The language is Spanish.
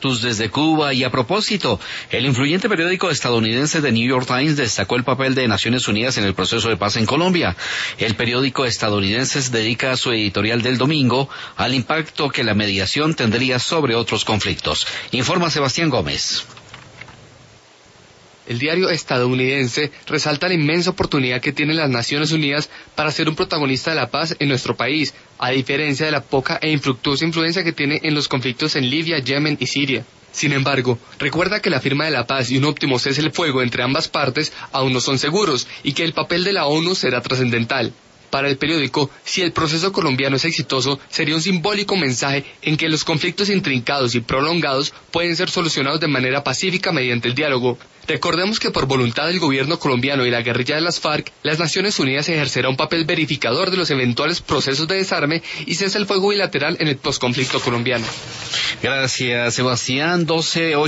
estatus desde Cuba. Y a propósito, el influyente periódico estadounidense The New York Times destacó el papel de Naciones Unidas en el proceso de paz en Colombia. El periódico estadounidense dedica su editorial del domingo al impacto que la mediación tendría sobre otros conflictos. Informa Sebastián Gómez. El diario estadounidense resalta la inmensa oportunidad que tienen las Naciones Unidas para ser un protagonista de la paz en nuestro país, a diferencia de la poca e infructuosa influencia que tiene en los conflictos en Libia, Yemen y Siria. Sin embargo, recuerda que la firma de la paz y un óptimo cese el fuego entre ambas partes aún no son seguros y que el papel de la ONU será trascendental. Para el periódico, si el proceso colombiano es exitoso, sería un simbólico mensaje en que los conflictos intrincados y prolongados pueden ser solucionados de manera pacífica mediante el diálogo. Recordemos que por voluntad del gobierno colombiano y la guerrilla de las FARC, las Naciones Unidas ejercerá un papel verificador de los eventuales procesos de desarme y cese el fuego bilateral en el posconflicto colombiano. Gracias, Sebastián. 12:08